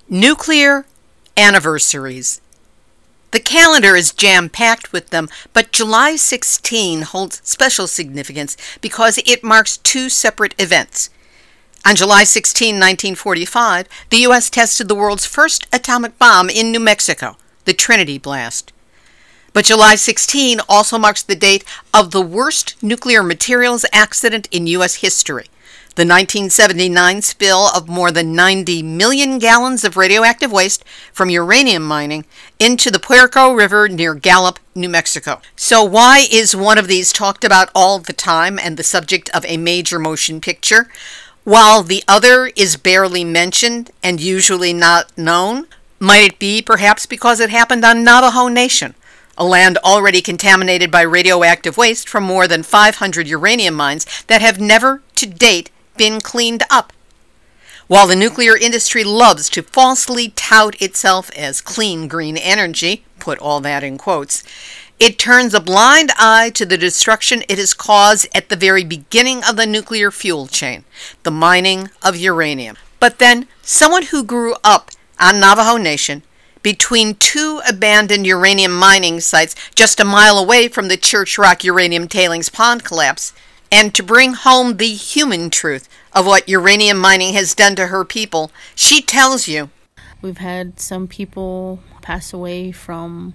Nuclear anniversaries. The calendar is jam-packed with them, but July 16 holds special significance because it marks two separate events. On July 16, 1945, the U.S. tested the world's first atomic bomb in New Mexico, the Trinity Blast. But July 16 also marks the date of the worst nuclear materials accident in U.S. history, the 1979 spill of more than 90 million gallons of radioactive waste from uranium mining into the Puerco River near Gallup, New Mexico. So why is one of these talked about all the time and the subject of a major motion picture, while the other is barely mentioned and usually not known? Might it be perhaps because it happened on Navajo Nation, a land already contaminated by radioactive waste from more than 500 uranium mines that have never to date been cleaned up? While the nuclear industry loves to falsely tout itself as clean green energy, put all that in quotes, it turns a blind eye to the destruction it has caused at the very beginning of the nuclear fuel chain, the mining of uranium. But then, someone who grew up on Navajo Nation, between two abandoned uranium mining sites just a mile away from the Church Rock uranium tailings pond collapse, and to bring home the human truth of what uranium mining has done to her people, she tells you. We've had some people pass away from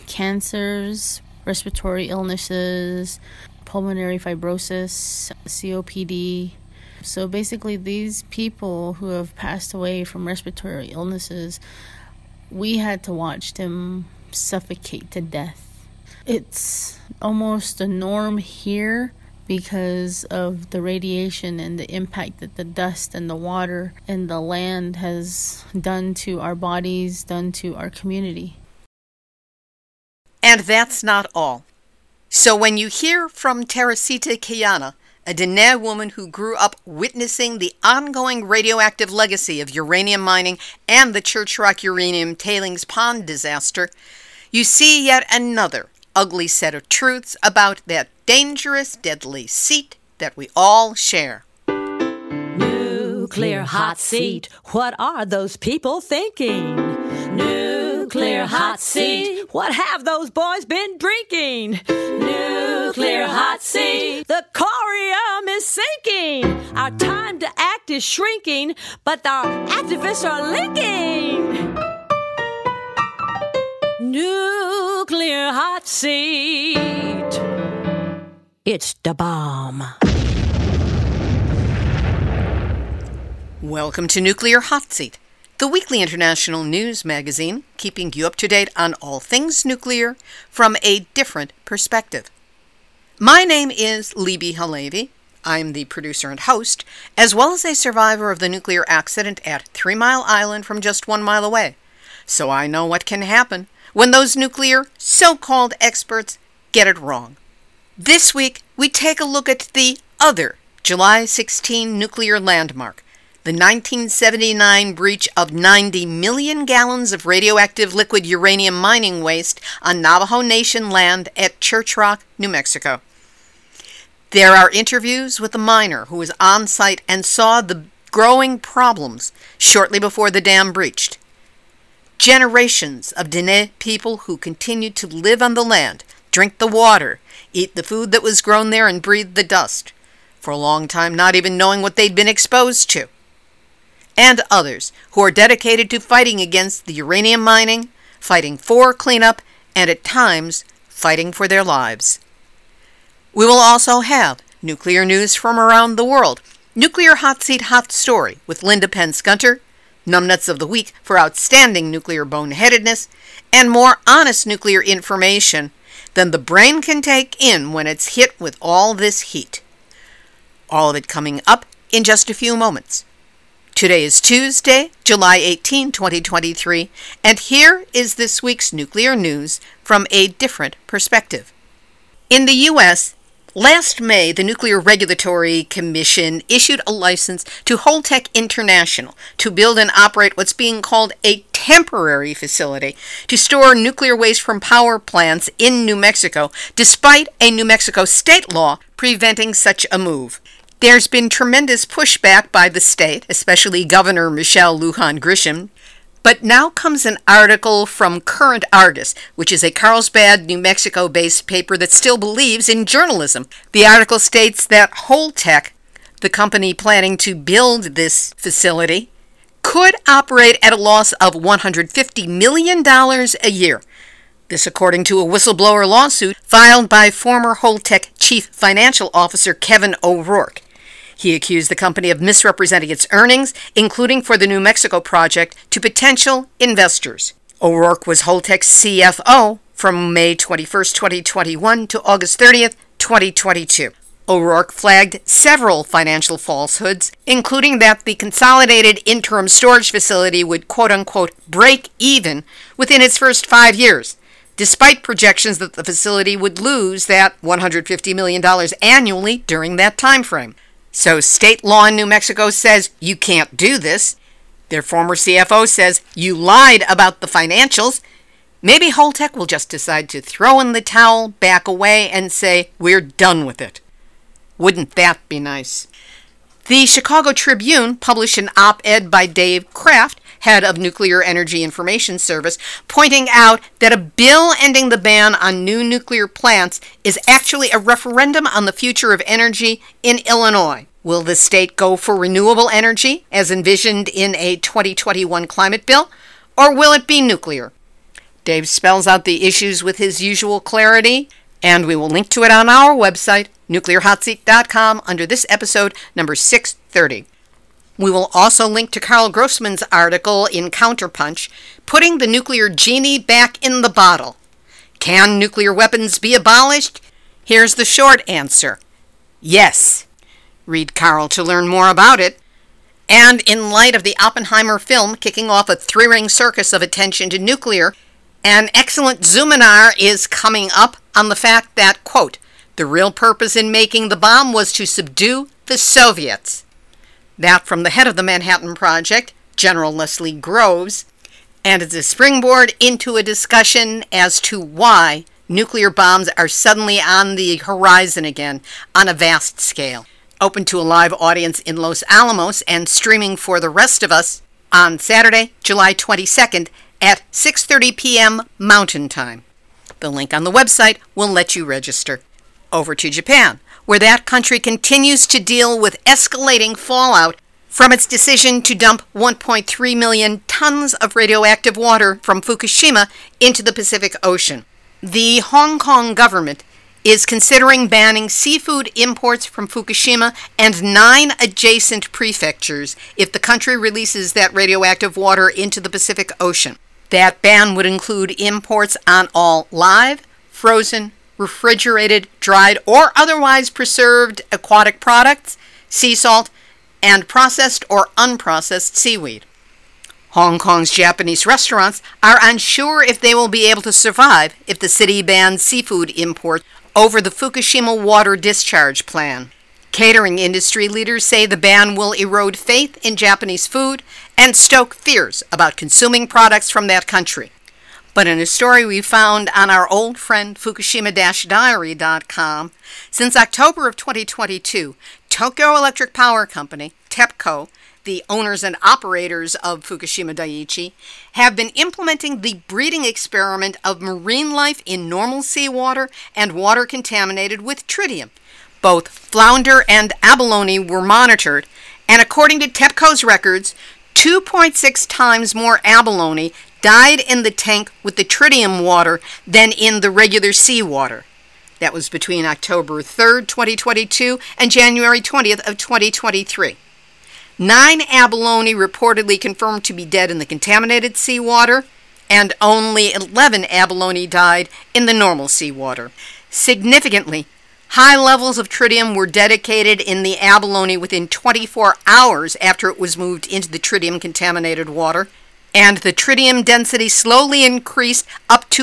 cancers, respiratory illnesses, pulmonary fibrosis, COPD. So basically these people who have passed away from respiratory illnesses, we had to watch them suffocate to death. It's almost a norm here because of the radiation and the impact that the dust and the water and the land has done to our bodies, done to our community. And that's not all. So when you hear from Teresita Quijana, a Diné woman who grew up witnessing the ongoing radioactive legacy of uranium mining and the Church Rock uranium tailings pond disaster, you see yet another ugly set of truths about that dangerous, deadly seat that we all share. Nuclear hot seat. What are those people thinking? Nuclear hot seat. What have those boys been drinking? Nuclear hot seat. The corium is sinking. Our time to act is shrinking, but our activists are linking. Nuclear hot seat. It's the bomb. Welcome to Nuclear Hot Seat, the weekly international news magazine keeping you up to date on all things nuclear from a different perspective. My name is Libby Halevi. I'm the producer and host, as well as a survivor of the nuclear accident at 3 Mile Island from just 1 mile away. So I know what can happen when those nuclear so-called experts get it wrong. This week, we take a look at the other July 16 nuclear landmark, the 1979 breach of 90 million gallons of radioactive liquid uranium mining waste on Navajo Nation land at Church Rock, New Mexico. There are interviews with the miner who was on site and saw the growing problems shortly before the dam breached. Generations of Diné people who continued to live on the land, drink the water, eat the food that was grown there, and breathe the dust, for a long time not even knowing what they'd been exposed to. And others who are dedicated to fighting against the uranium mining, fighting for cleanup, and at times fighting for their lives. We will also have nuclear news from around the world, Nuclear Hot Seat Hot Story with Linda Pence-Gunter, Numbnuts of the Week for outstanding nuclear boneheadedness, and more honest nuclear information than the brain can take in when it's hit with all this heat. All of it coming up in just a few moments. Today is Tuesday, July 18, 2023, and here is this week's nuclear news from a different perspective. In the U.S., last May, the Nuclear Regulatory Commission issued a license to Holtec International to build and operate what's being called a temporary facility to store nuclear waste from power plants in New Mexico, despite a New Mexico state law preventing such a move. There's been tremendous pushback by the state, especially Governor Michelle Lujan Grisham. But now comes an article from Current Argus, which is a Carlsbad, New Mexico-based paper that still believes in journalism. The article states that Holtec, the company planning to build this facility, could operate at a loss of $150 million a year. This according to a whistleblower lawsuit filed by former Holtec Chief Financial Officer Kevin O'Rourke. He accused the company of misrepresenting its earnings, including for the New Mexico project, to potential investors. O'Rourke was Holtec's CFO from May 21, 2021 to August 30, 2022. O'Rourke flagged several financial falsehoods, including that the consolidated interim storage facility would quote-unquote break even within its first 5 years, despite projections that the facility would lose that $150 million annually during that time frame. So state law in New Mexico says you can't do this. Their former CFO says you lied about the financials. Maybe Holtec will just decide to throw in the towel, back away, and say, we're done with it. Wouldn't that be nice? The Chicago Tribune published an op-ed by Dave Kraft, head of Nuclear Energy Information Service, pointing out that a bill ending the ban on new nuclear plants is actually a referendum on the future of energy in Illinois. Will the state go for renewable energy, as envisioned in a 2021 climate bill, or will it be nuclear? Dave spells out the issues with his usual clarity, and we will link to it on our website, nuclearhotseat.com, under this episode, number 630. We will also link to Carl Grossman's article in Counterpunch, Putting the Nuclear Genie Back in the Bottle. Can nuclear weapons be abolished? Here's the short answer. Yes. Read Carl to learn more about it. And in light of the Oppenheimer film kicking off a three-ring circus of attention to nuclear, an excellent Zoominar is coming up on the fact that, quote, the real purpose in making the bomb was to subdue the Soviets. That from the head of the Manhattan Project, General Leslie Groves, and it's a springboard into a discussion as to why nuclear bombs are suddenly on the horizon again on a vast scale. Open to a live audience in Los Alamos and streaming for the rest of us on Saturday, July 22nd at 6:30 p.m. Mountain Time. The link on the website will let you register. Over to Japan, where that country continues to deal with escalating fallout from its decision to dump 1.3 million tons of radioactive water from Fukushima into the Pacific Ocean. The Hong Kong government is considering banning seafood imports from Fukushima and 9 adjacent prefectures if the country releases that radioactive water into the Pacific Ocean. That ban would include imports on all live, frozen, refrigerated, dried, or otherwise preserved aquatic products, sea salt, and processed or unprocessed seaweed. Hong Kong's Japanese restaurants are unsure if they will be able to survive if the city bans seafood imports over the Fukushima water discharge plan. Catering industry leaders say the ban will erode faith in Japanese food and stoke fears about consuming products from that country. But in a story we found on our old friend Fukushima-diary.com, since October of 2022, Tokyo Electric Power Company, TEPCO, the owners and operators of Fukushima Daiichi, have been implementing the breeding experiment of marine life in normal seawater and water contaminated with tritium. Both flounder and abalone were monitored, and according to TEPCO's records, 2.6 times more abalone died in the tank with the tritium water than in the regular seawater. That was between October 3rd, 2022 and January 20th of 2023. 9 abalone reportedly confirmed to be dead in the contaminated seawater, and only 11 abalone died in the normal seawater. Significantly, high levels of tritium were detected in the abalone within 24 hours after it was moved into the tritium-contaminated water, and the tritium density slowly increased up to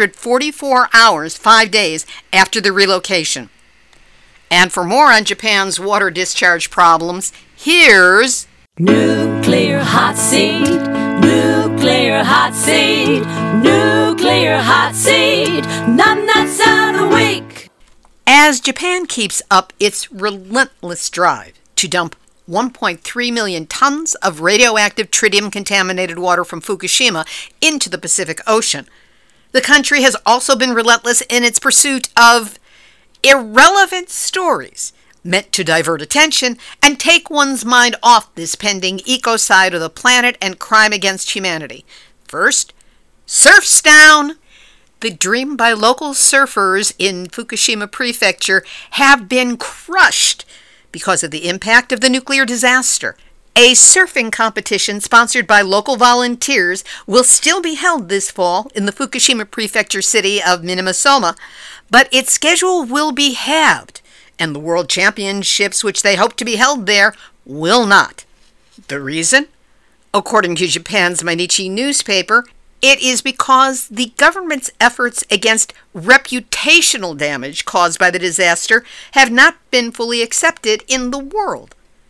144 hours, 5 days, after the relocation. And for more on Japan's water discharge problems, here's Nuclear Hot Seat, Nuclear Hot Seat, Nuclear Hot Seat, numbnuts of the week. As Japan keeps up its relentless drive to dump 1.3 million tons of radioactive tritium-contaminated water from Fukushima into the Pacific Ocean. The country has also been relentless in its pursuit of irrelevant stories meant to divert attention and take one's mind off this pending ecocide of the planet and crime against humanity. First, surf's down. The dream by local surfers in Fukushima Prefecture have been crushed because of the impact of the nuclear disaster. A surfing competition sponsored by local volunteers will still be held this fall in the Fukushima Prefecture city of Minamitoma, but its schedule will be halved, and the World Championships, which they hope to be held there, will not. The reason? According to Japan's Mainichi newspaper, it is because the government's efforts against reputational damage caused by the disaster have not been fully accepted in the world.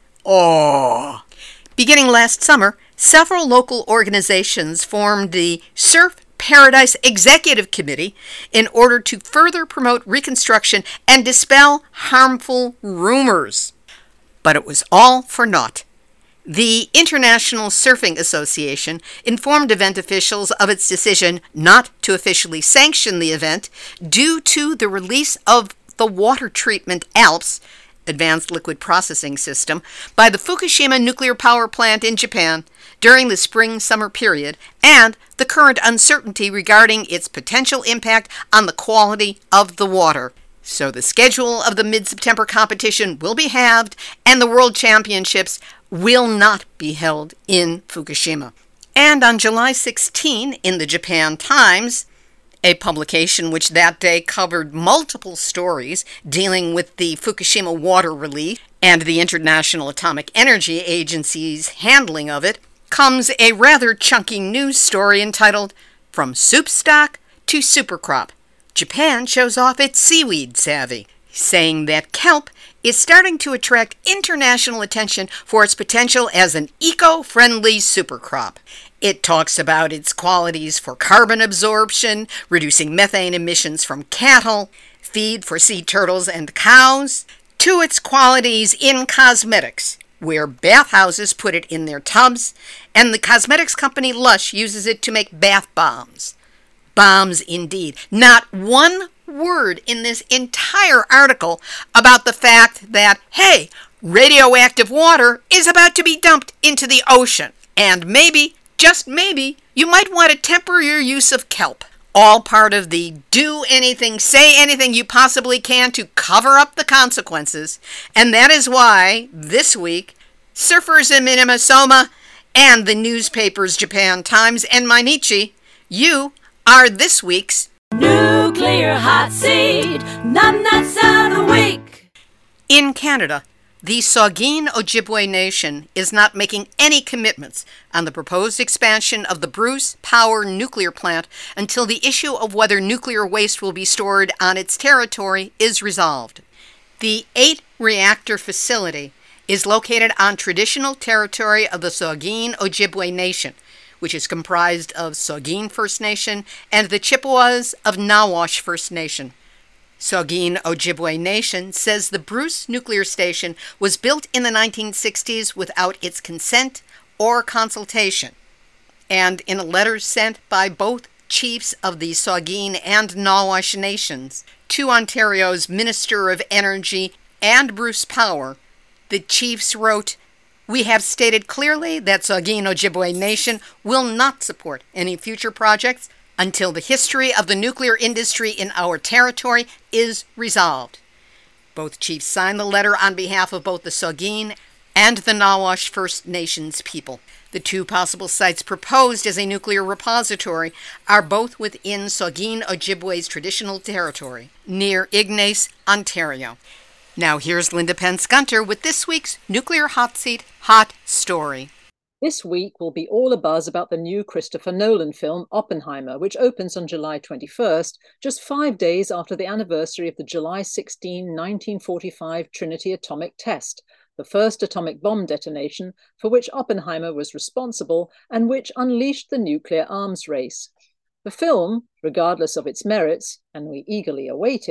Oh! Beginning last summer, several local organizations formed the Surf Paradise Executive Committee in order to further promote reconstruction and dispel harmful rumors. But it was all for naught. The International Surfing Association informed event officials of its decision not to officially sanction the event due to the release of the water treatment ALPS, Advanced Liquid Processing System, by the Fukushima nuclear power plant in Japan during the spring-summer period, and the current uncertainty regarding its potential impact on the quality of the water. So the schedule of the mid-September competition will be halved, and the World Championships will not be held in Fukushima. And on July 16, in the Japan Times, a publication which that day covered multiple stories dealing with the Fukushima water relief and the International Atomic Energy Agency's handling of it, comes a rather chunky news story entitled, "From Soup Stock to Supercrop, Japan Shows Off Its Seaweed Savvy," saying that kelp is starting to attract international attention for its potential as an eco-friendly supercrop. It talks about its qualities for carbon absorption, reducing methane emissions from cattle, feed for sea turtles and cows, to its qualities in cosmetics, where bathhouses put it in their tubs, and the cosmetics company Lush uses it to make bath bombs. Bombs indeed. Not one word in this entire article about the fact that, hey, radioactive water is about to be dumped into the ocean, and maybe, just maybe, you might want to temper your use of kelp. All part of the do anything, say anything you possibly can to cover up the consequences. And that is why, this week, surfers in Minamitoma and the newspapers Japan Times and Mainichi, you are this week's Nuclear Hot Seat, Numbnuts of the Week. In Canada, the Saugeen Ojibwe Nation is not making any commitments on the proposed expansion of the Bruce Power nuclear plant until the issue of whether nuclear waste will be stored on its territory is resolved. The 8-reactor facility is located on traditional territory of the Saugeen Ojibwe Nation, which is comprised of Saugeen First Nation and the Chippewas of Nawash First Nation. Saugeen Ojibwe Nation says the Bruce nuclear station was built in the 1960s without its consent or consultation. And in a letter sent by both chiefs of the Saugeen and Nawash nations to Ontario's Minister of Energy and Bruce Power, the chiefs wrote, "We have stated clearly that Saugeen Ojibwe Nation will not support any future projects until the history of the nuclear industry in our territory is resolved." Both chiefs signed the letter on behalf of both the Saugeen and the Nawash First Nations people. The two possible sites proposed as a nuclear repository are both within Saugeen Ojibwe's traditional territory, near Ignace, Ontario. Now here's Linda Pence-Gunter with this week's Nuclear Hot Seat Hot Story. This week will be all abuzz about the new Christopher Nolan film Oppenheimer, which opens on July 21st, just 5 days after the anniversary of the July 16, 1945 Trinity atomic test, the first atomic bomb detonation for which Oppenheimer was responsible and which unleashed the nuclear arms race. The film, regardless of its merits, and we eagerly await it,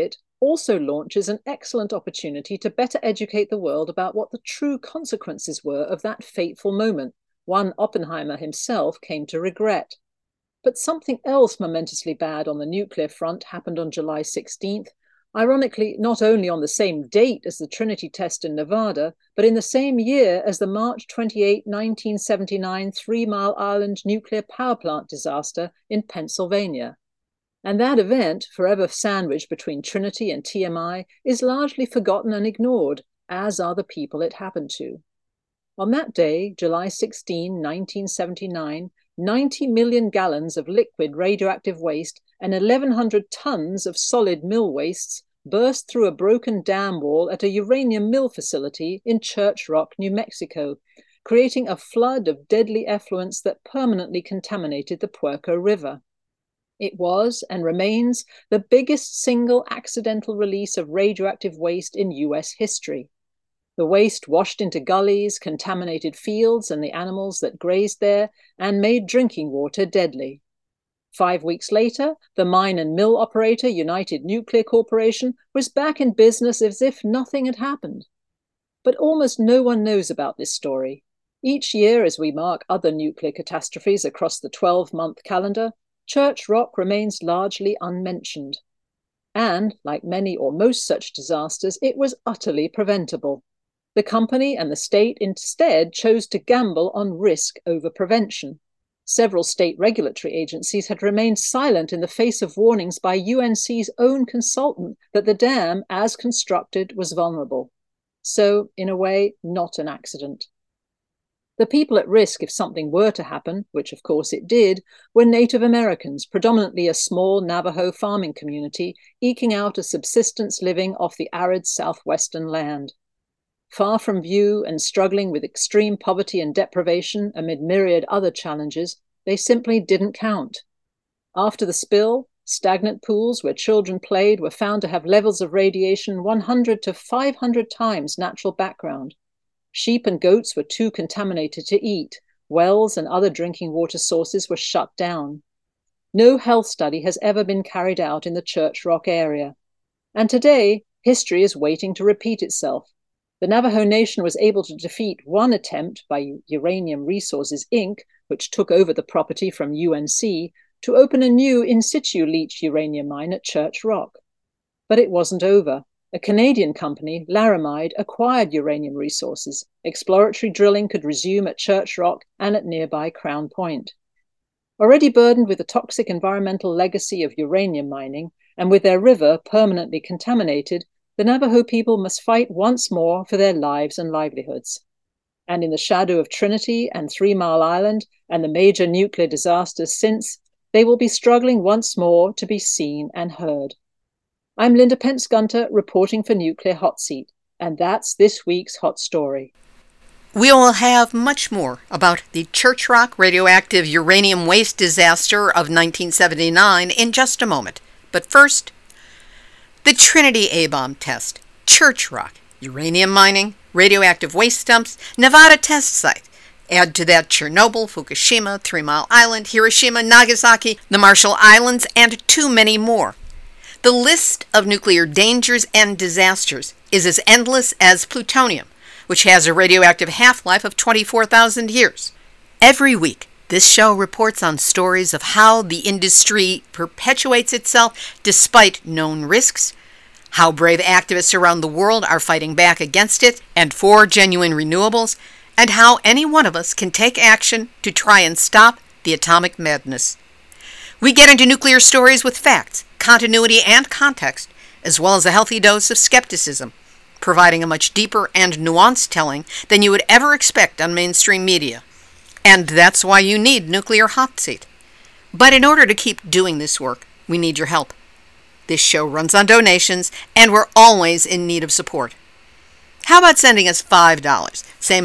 also launches an excellent opportunity to better educate the world about what the true consequences were of that fateful moment, one Oppenheimer himself came to regret. But something else momentously bad on the nuclear front happened on July 16th, ironically not only on the same date as the Trinity test in Nevada, but in the same year as the March 28, 1979 Three Mile Island nuclear power plant disaster in Pennsylvania. And that event, forever sandwiched between Trinity and TMI, is largely forgotten and ignored, as are the people it happened to. On that day, July 16, 1979, 90 million gallons of liquid radioactive waste and 1,100 tons of solid mill wastes burst through a broken dam wall at a uranium mill facility in Church Rock, New Mexico, creating a flood of deadly effluents that permanently contaminated the Puerco River. It was, and remains, the biggest single accidental release of radioactive waste in US history. The waste washed into gullies, contaminated fields and the animals that grazed there, and made drinking water deadly. 5 weeks later, the mine and mill operator, United Nuclear Corporation, was back in business as if nothing had happened. But almost no one knows about this story. Each year, as we mark other nuclear catastrophes across the 12-month calendar, Church Rock remains largely unmentioned. And, like many or most such disasters, it was utterly preventable. The company and the state instead chose to gamble on risk over prevention. Several state regulatory agencies had remained silent in the face of warnings by UNC's own consultant that the dam, as constructed, was vulnerable. So, in a way, not an accident. The people at risk if something were to happen, which of course it did, were Native Americans, predominantly a small Navajo farming community, eking out a subsistence living off the arid southwestern land. Far from view and struggling with extreme poverty and deprivation amid myriad other challenges, they simply didn't count. After the spill, stagnant pools where children played were found to have levels of radiation 100 to 500 times natural background. Sheep and goats were too contaminated to eat. Wells and other drinking water sources were shut down. No health study has ever been carried out in the Church Rock area. And today, history is waiting to repeat itself. The Navajo Nation was able to defeat one attempt by Uranium Resources, Inc., which took over the property from UNC, to open a new in situ leach uranium mine at Church Rock. But it wasn't over. A Canadian company, Laramide, acquired uranium resources. Exploratory drilling could resume at Church Rock and at nearby Crown Point. Already burdened with the toxic environmental legacy of uranium mining, and with their river permanently contaminated, the Navajo people must fight once more for their lives and livelihoods. And in the shadow of Trinity and 3 Mile Island and the major nuclear disasters since, they will be struggling once more to be seen and heard. I'm Linda Pence-Gunter, reporting for Nuclear Hot Seat, and that's this week's hot story. We will have much more about the Church Rock radioactive uranium waste disaster of 1979 in just a moment. But first, the Trinity A-bomb test, Church Rock, uranium mining, radioactive waste dumps, Nevada test site. Add to that Chernobyl, Fukushima, 3 Mile Island, Hiroshima, Nagasaki, the Marshall Islands, and too many more. The list of nuclear dangers and disasters is as endless as plutonium, which has a radioactive half-life of 24,000 years. Every week, this show reports on stories of how the industry perpetuates itself despite known risks, how brave activists around the world are fighting back against it and for genuine renewables, and how any one of us can take action to try and stop the atomic madness. We get into nuclear stories with facts, continuity, and context, as well as a healthy dose of skepticism, providing a much deeper and nuanced telling than you would ever expect on mainstream media. And that's why you need Nuclear Hot Seat. But in order to keep doing this work, we need your help. This show runs on donations, and we're always in need of support. How about sending us $5,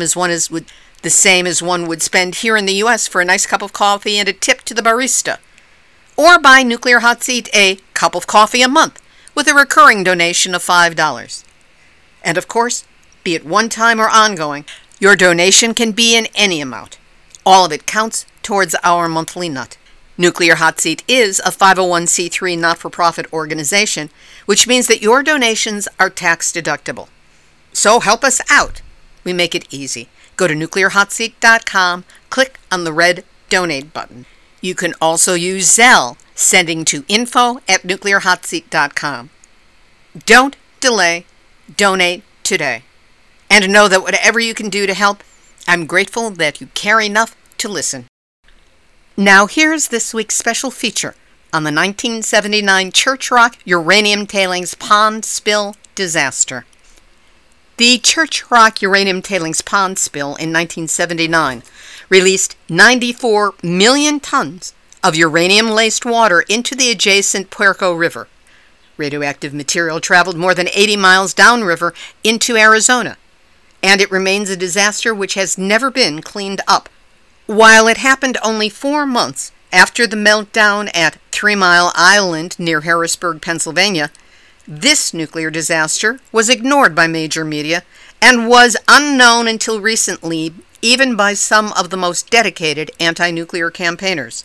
the same as one would spend here in the U.S. for a nice cup of coffee and a tip to the barista? Or buy Nuclear Hot Seat a cup of coffee a month with a recurring donation of $5. And of course, be it one-time or ongoing, your donation can be in any amount. All of it counts towards our monthly nut. Nuclear Hot Seat is a 501c3 not-for-profit organization, which means that your donations are tax deductible. So help us out. We make it easy. Go to nuclearhotseat.com, click on the red Donate button. You can also use Zelle, sending to info@nuclearhotseat.com. Don't delay. Donate today. And know that whatever you can do to help, I'm grateful that you care enough to listen. Now here's this week's special feature on the 1979 Church Rock uranium tailings pond spill disaster. The Church Rock uranium tailings pond spill in 1979 released 94 million tons of uranium-laced water into the adjacent Puerco River. Radioactive material traveled more than 80 miles downriver into Arizona, and it remains a disaster which has never been cleaned up. While it happened only 4 months after the meltdown at 3 Mile Island near Harrisburg, Pennsylvania, this nuclear disaster was ignored by major media and was unknown until recently, even by some of the most dedicated anti-nuclear campaigners.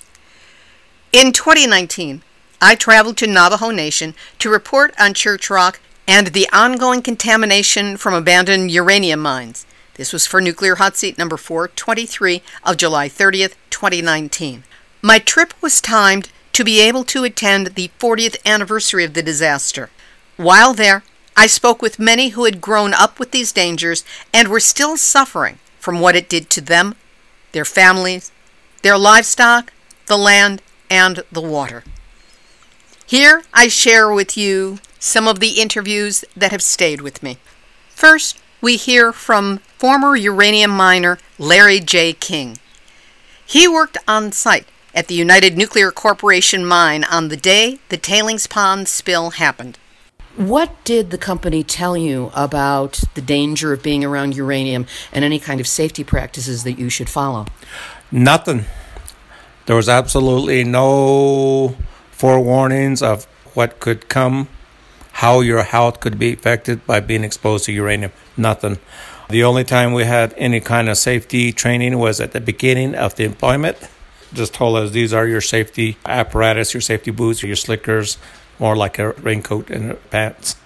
In 2019, I traveled to Navajo Nation to report on Church Rock and the ongoing contamination from abandoned uranium mines. This was for Nuclear Hot Seat number 423 of July 30th, 2019. My trip was timed to be able to attend the 40th anniversary of the disaster. While there, I spoke with many who had grown up with these dangers and were still suffering from what it did to them, their families, their livestock, the land, and the water. Here I share with you some of the interviews that have stayed with me. First, we hear from former uranium miner Larry J. King. He worked on site at the United Nuclear Corporation mine on the day the tailings pond spill happened. What did the company tell you about the danger of being around uranium and any kind of safety practices that you should follow? Nothing. There was absolutely no forewarnings of what could come, how your health could be affected by being exposed to uranium. Nothing. The only time we had any kind of safety training was at the beginning of the employment. Just told us these are your safety apparatus, your safety boots, your slickers, more like a raincoat and pants,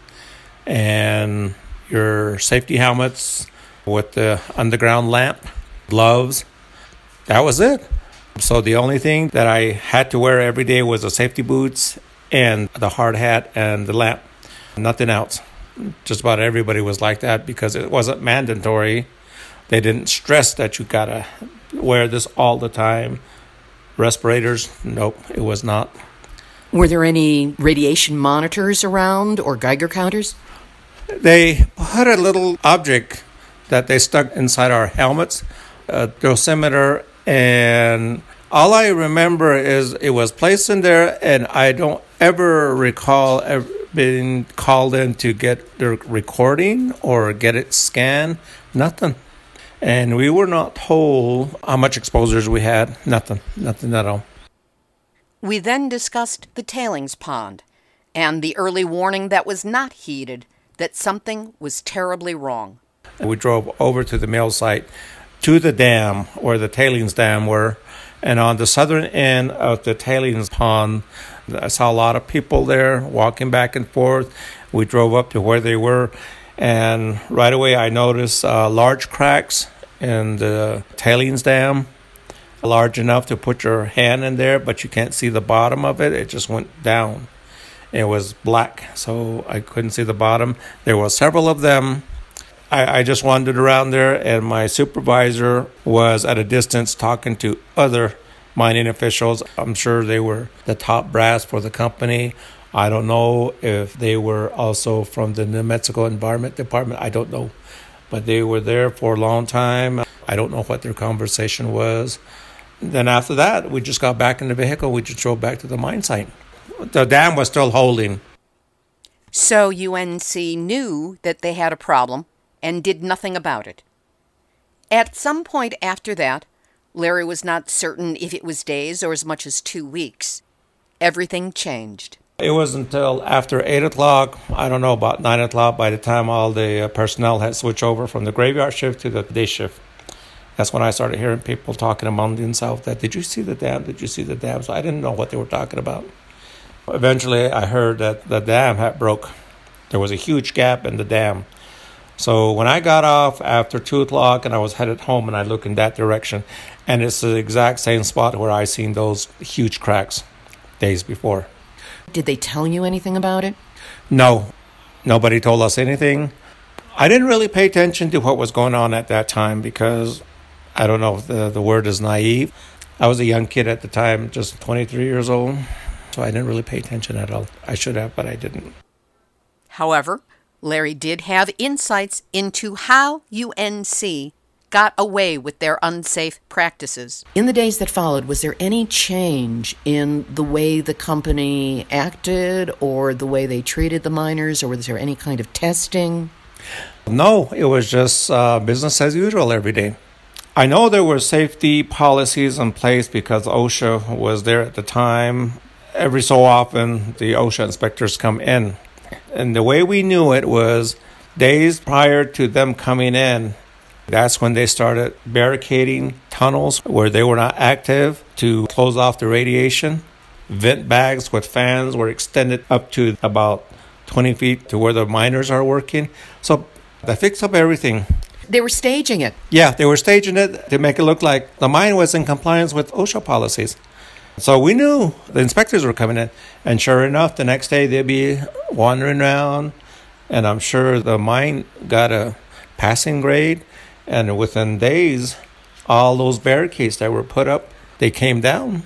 and your safety helmets with the underground lamp, gloves. That was it. So the only thing that I had to wear every day was the safety boots and the hard hat and the lamp. Nothing else. Just about everybody was like that because it wasn't mandatory. They didn't stress that you gotta wear this all the time. Respirators, nope, it was not. Were there any radiation monitors around or Geiger counters? They put a little object that they stuck inside our helmets, a dosimeter, and all I remember is it was placed in there, and I don't ever recall being called in to get the recording or get it scanned. Nothing. And we were not told how much exposures we had. Nothing at all. We then discussed the tailings pond and the early warning that was not heeded that something was terribly wrong. We drove over to the mill site, to the dam where the tailings dam were, and on the southern end of the tailings pond, I saw a lot of people there walking back and forth. We drove up to where they were, and right away I noticed large cracks in the tailings dam. Large enough to put your hand in there, but you can't see the bottom of it. It just went down. It was black, so I couldn't see the bottom. There were several of them. I just wandered around there, and my supervisor was at a distance talking to other mining officials. I'm sure they were the top brass for the company. I don't know if they were also from the New Mexico Environment Department. I don't know. But they were there for a long time. I don't know what their conversation was. Then after that, we just got back in the vehicle. We just drove back to the mine site. The dam was still holding. So UNC knew that they had a problem and did nothing about it. At some point after that, Larry was not certain if it was days or as much as 2 weeks. Everything changed. It wasn't until after 8 o'clock, I don't know, about 9 o'clock, by the time all the personnel had switched over from the graveyard shift to the day shift. That's when I started hearing people talking among themselves that, did you see the dam? Did you see the dam? So I didn't know what they were talking about. Eventually, I heard that the dam had broke. There was a huge gap in the dam. So when I got off after 2 o'clock and I was headed home and I looked in that direction, and it's the exact same spot where I seen those huge cracks days before. Did they tell you anything about it? No, nobody told us anything. I didn't really pay attention to what was going on at that time because I don't know if the word is naive. I was a young kid at the time, just 23 years old, so I didn't really pay attention at all. I should have, but I didn't. However, Larry did have insights into how UNC got away with their unsafe practices. In the days that followed, was there any change in the way the company acted or the way they treated the miners, or was there any kind of testing? No, it was just business as usual every day. I know there were safety policies in place because OSHA was there at the time. Every so often, the OSHA inspectors come in. And the way we knew it was days prior to them coming in, that's when they started barricading tunnels where they were not active to close off the radiation. Vent bags with fans were extended up to about 20 feet to where the miners are working. So they fixed up everything. They were staging it. Yeah, they were staging it to make it look like the mine was in compliance with OSHA policies. So we knew the inspectors were coming in. And sure enough, the next day they'd be wandering around. And I'm sure the mine got a passing grade. And within days, all those barricades that were put up, they came down.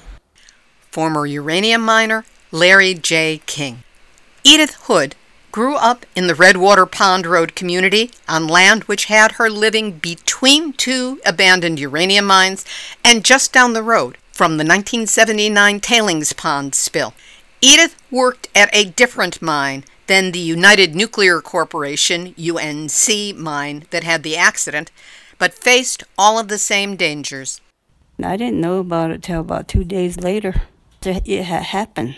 Former uranium miner Larry J. King. Edith Hood grew up in the Redwater Pond Road community on land which had her living between 2 abandoned uranium mines and just down the road from the 1979 tailings pond spill. Edith worked at a different mine than the United Nuclear Corporation, UNC mine that had the accident, but faced all of the same dangers. I didn't know about it till about 2 days later. It had happened.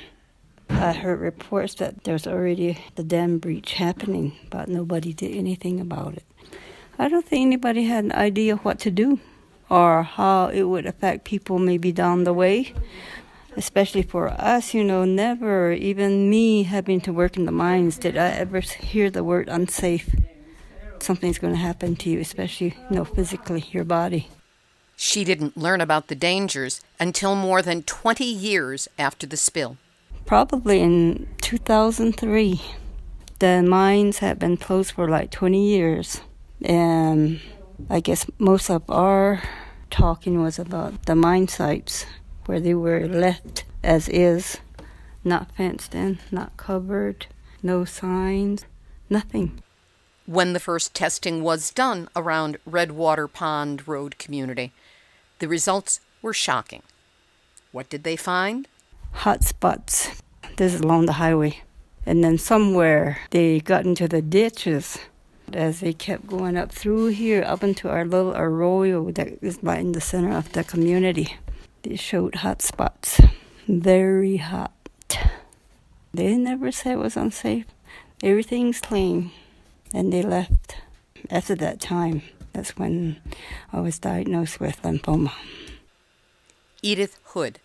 I heard reports that there's already the dam breach happening, but nobody did anything about it. I don't think anybody had an idea what to do or how it would affect people maybe down the way. Especially for us, never, even me having to work in the mines, did I ever hear the word unsafe. Something's going to happen to you, especially, physically, your body. She didn't learn about the dangers until more than 20 years after the spill. Probably in 2003. The mines had been closed for like 20 years. And I guess most of our talking was about the mine sites where they were left as is, not fenced in, not covered, no signs, nothing. When the first testing was done around Redwater Pond Road community, the results were shocking. What did they find? Hot spots. This is along the highway. And then somewhere they got into the ditches as they kept going up through here, up into our little arroyo that is right in the center of the community. They showed hot spots. Very hot. They never said it was unsafe. Everything's clean. And they left. After that time, that's when I was diagnosed with lymphoma. Edith Hood.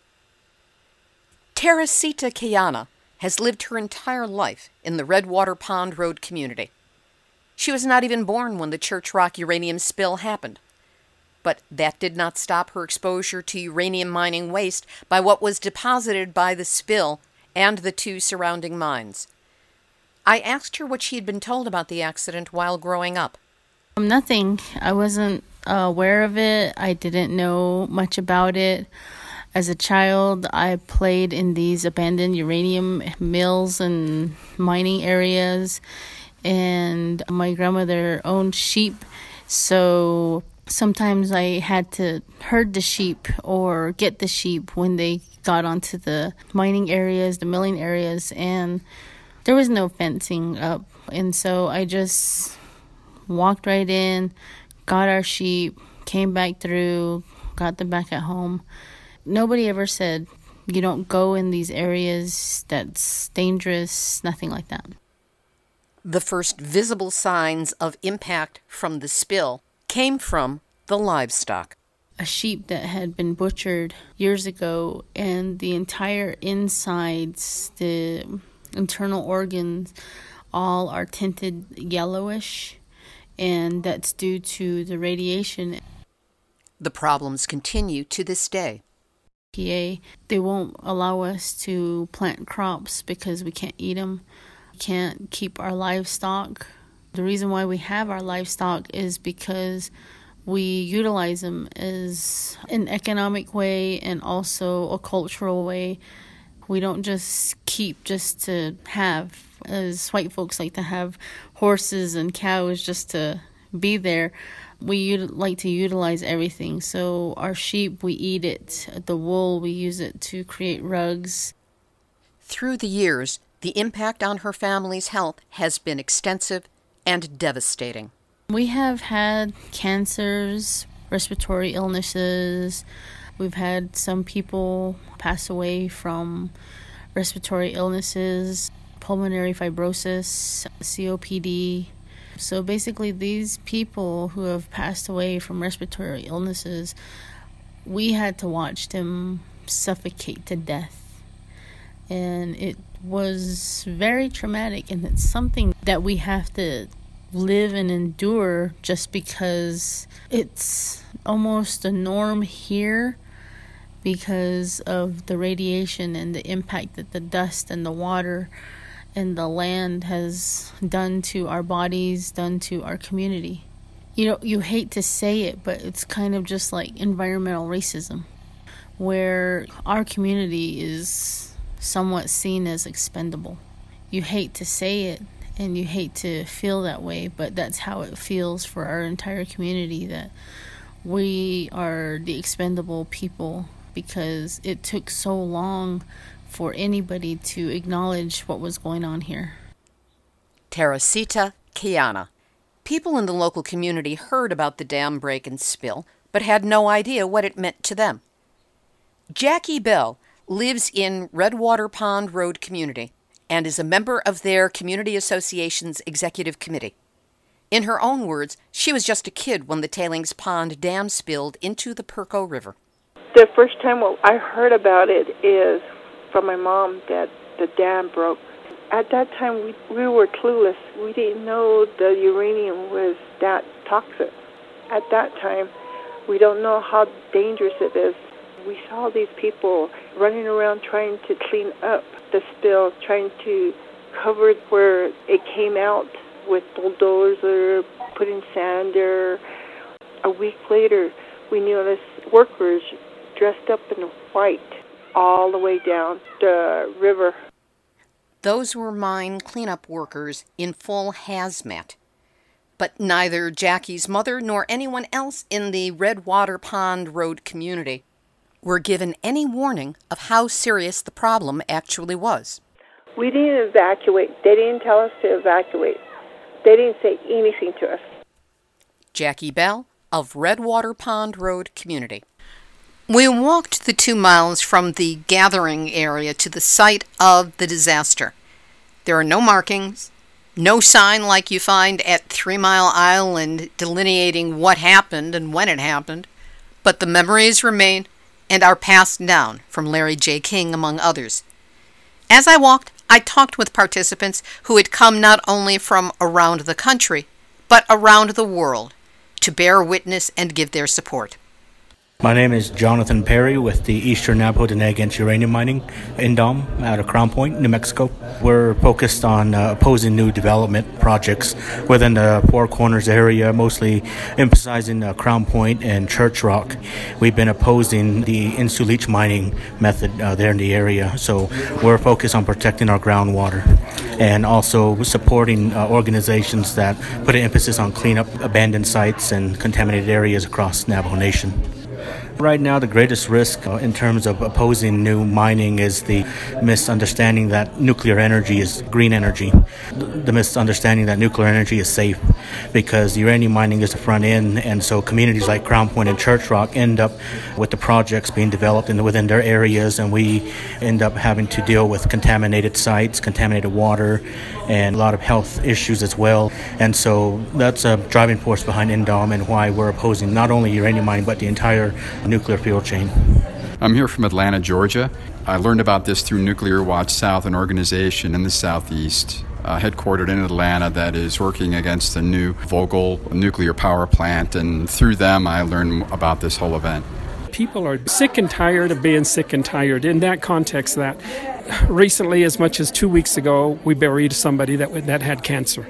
Teresita Kayana has lived her entire life in the Redwater Pond Road community. She was not even born when the Church Rock uranium spill happened. But that did not stop her exposure to uranium mining waste by what was deposited by the spill and the 2 surrounding mines. I asked her what she had been told about the accident while growing up. Nothing. I wasn't aware of it. I didn't know much about it. As a child, I played in these abandoned uranium mills and mining areas, and my grandmother owned sheep, so sometimes I had to herd the sheep or get the sheep when they got onto the mining areas, the milling areas, and there was no fencing up. And so I just walked right in, got our sheep, came back through, got them back at home. Nobody ever said, you don't go in these areas, that's dangerous, nothing like that. The first visible signs of impact from the spill came from the livestock. a sheep that had been butchered years ago, and the entire insides, the internal organs, all are tinted yellowish, and that's due to the radiation. The problems continue to this day. They won't allow us to plant crops because we can't eat them. We can't keep our livestock. The reason why we have our livestock is because we utilize them as an economic way and also a cultural way. We don't just keep just to have, as white folks like to have horses and cows just to be there. We like to utilize everything. So our sheep, we eat it. The wool, we use it to create rugs. Through the years, the impact on her family's health has been extensive and devastating. We have had cancers, respiratory illnesses. We've had some people pass away from respiratory illnesses, pulmonary fibrosis, COPD. So basically, these people who have passed away from respiratory illnesses, we had to watch them suffocate to death. And it was very traumatic, and it's something that we have to live and endure just because it's almost a norm here because of the radiation and the impact that the dust and the water and the land has done to our bodies, done to our community. You know, you hate to say it, but it's kind of just like environmental racism, where our community is somewhat seen as expendable. You hate to say it, and you hate to feel that way, but that's how it feels for our entire community, that we are the expendable people because it took so long for anybody to acknowledge what was going on here. Teresita Kiana. People in the local community heard about the dam break and spill, but had no idea what it meant to them. Jackie Bell lives in Redwater Pond Road community and is a member of their community association's executive committee. In her own words, she was just a kid when the Tailings Pond Dam spilled into the Perco River. The first time I heard about it is from my mom that the dam broke. At that time, we were clueless. We didn't know the uranium was that toxic. At that time, we don't know how dangerous it is. We saw these people running around trying to clean up the spill, trying to cover where it came out with bulldozer, putting sand there. A week later, we noticed workers dressed up in white all the way down the river. Those were mine cleanup workers in full hazmat. But neither Jackie's mother nor anyone else in the Redwater Pond Road community were given any warning of how serious the problem actually was. We didn't evacuate. They didn't tell us to evacuate. They didn't say anything to us. Jackie Bell of Redwater Pond Road community. We walked the 2 miles from the gathering area to the site of the disaster. There are no markings, no sign like you find at 3 Mile Island delineating what happened and when it happened, but the memories remain and are passed down from Larry J. King, among others. As I walked, I talked with participants who had come not only from around the country, but around the world to bear witness and give their support. My name is Jonathan Perry with the Eastern Navajo Dene Against Uranium Mining, INDOM, out of Crown Point, New Mexico. We're focused on opposing new development projects within the Four Corners area, mostly emphasizing Crown Point and Church Rock. We've been opposing the in-situ leach mining method there in the area, so we're focused on protecting our groundwater and also supporting organizations that put an emphasis on cleanup abandoned sites and contaminated areas across Navajo Nation. Right now, the greatest risk in terms of opposing new mining is the misunderstanding that nuclear energy is green energy. The misunderstanding that nuclear energy is safe, because uranium mining is the front end, and so communities like Crown Point and Church Rock end up with the projects being developed within their areas, and we end up having to deal with contaminated sites, contaminated water, and a lot of health issues as well. And so that's a driving force behind NDOM and why we're opposing not only uranium mining but the entire nuclear fuel chain. I'm here from Atlanta, Georgia. I learned about this through Nuclear Watch South, an organization in the Southeast, headquartered in Atlanta, that is working against the new Vogtle nuclear power plant, and through them I learned about this whole event. People are sick and tired of being sick and tired. In that context, that recently, as much as 2 weeks ago, we buried somebody that had cancer.